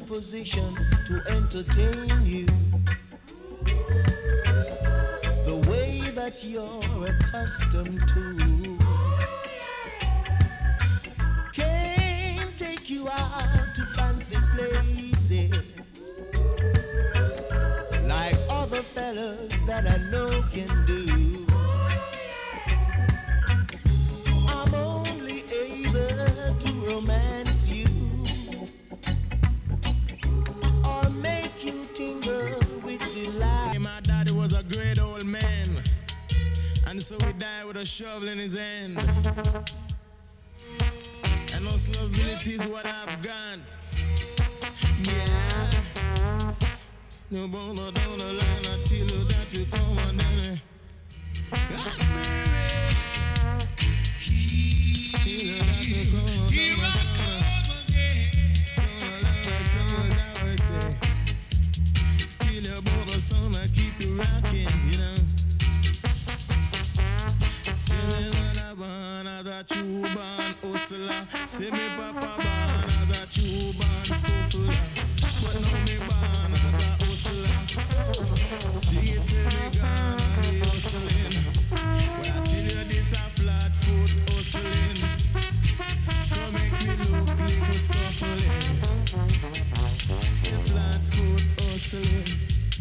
position to entertain you the way that you're accustomed to. Can't take you out to fancy places like other fellas that I know can do. I'm only able to romance you or make you tingle with delight. My daddy was a great old man, and so he died with a shovel in his hand. And those abilities what I've got. Yeah. No bone down the line until you that you come on down. Here I come again. Till your brother son I keep you rocking, you know. Say me mother born as a true born hustler. Say me papa born as a true born scuffler. But now me born as a hustler. See it, say me gone and me hustling. When I tell you this a flat foot hustling, come make me look little scuffling. Say flat foot hustling.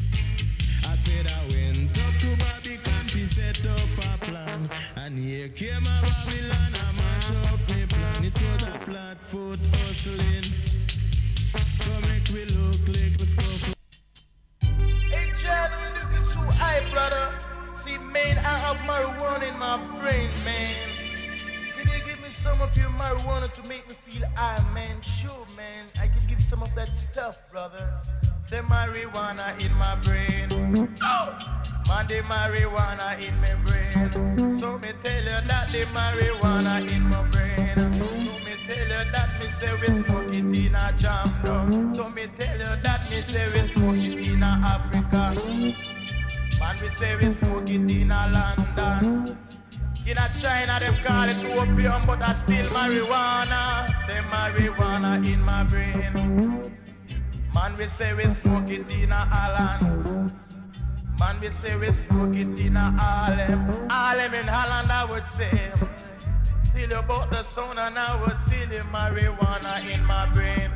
I said I went up to Babylon to set up a plan, and here came a Babylon and mash up me plan. It was a flat foot hustling. Come make me look like a scuffle. Hey, Chad, you looking so high, brother. See, man, I have marijuana in my brain, man. Can you give me some of your marijuana to make me feel high, man? Sure, man. I can give some of that stuff, brother. Say marijuana in my brain. Oh! Man, the marijuana in my brain. So me tell you that the marijuana in my brain. So me tell you that me say we smoke it in a jam down. So me tell you that me say we smoke it in a Africa. Man, we say we smoke it in a London. In a China, them call it opium, but I still marijuana. Say marijuana in my brain. Man, we say we smoke it in a Holland. Man, we say we smoke it in a Harlem. Harlem in Holland, I would say. Tell you about the sound and I would feel the marijuana in my brain.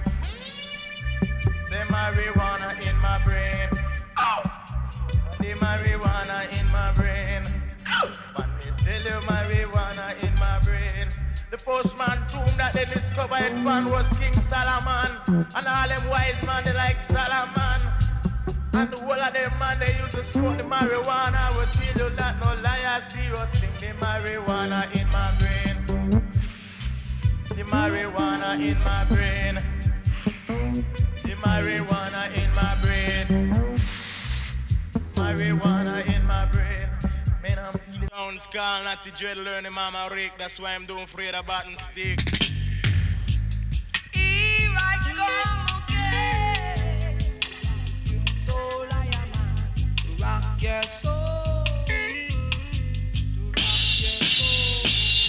Say marijuana in my brain. Oh! The marijuana in my brain. Oh! Man, me tell you marijuana in my brain. The postman tomb that they discovered it from was King Solomon. And all them wise man, they like Solomon. And the whole of them man, they used to smoke the marijuana. I would tell you that no liar, zero sing the marijuana in my brain. The marijuana in my brain. The marijuana in my brain. Marijuana in my brain. Man, I'm feeling Down skull, not the dread learning mama rake. That's why I'm doing afraid of button stick. Here I come again. Soul I am man, to rock your soul. To rock your soul.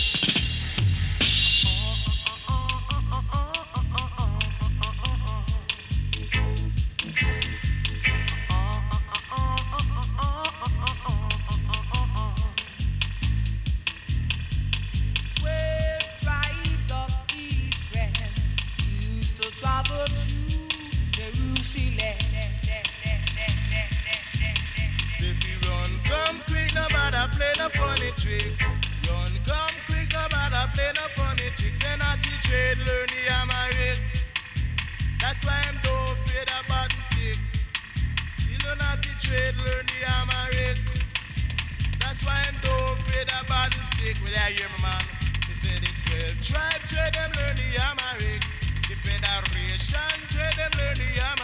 Travel to Jerusalem. If you run, come quick, no matter play no funny trick. Run, come quick, no matter play no funny tricks. Say not the trade, learn the hammer. That's why I'm don't afraid about the stick. You know not the trade, learn the hammer. That's why I'm don't afraid about the stick. Well, I hear my man. He said the 12 tribe trade them learn the hammer. The Federation trade them learn the hammer.